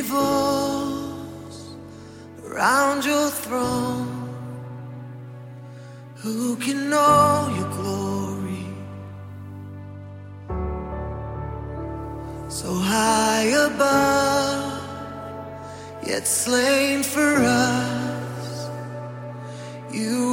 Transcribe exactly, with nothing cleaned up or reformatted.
falls around your throne. Who can know your glory? So high above, yet slain for us. You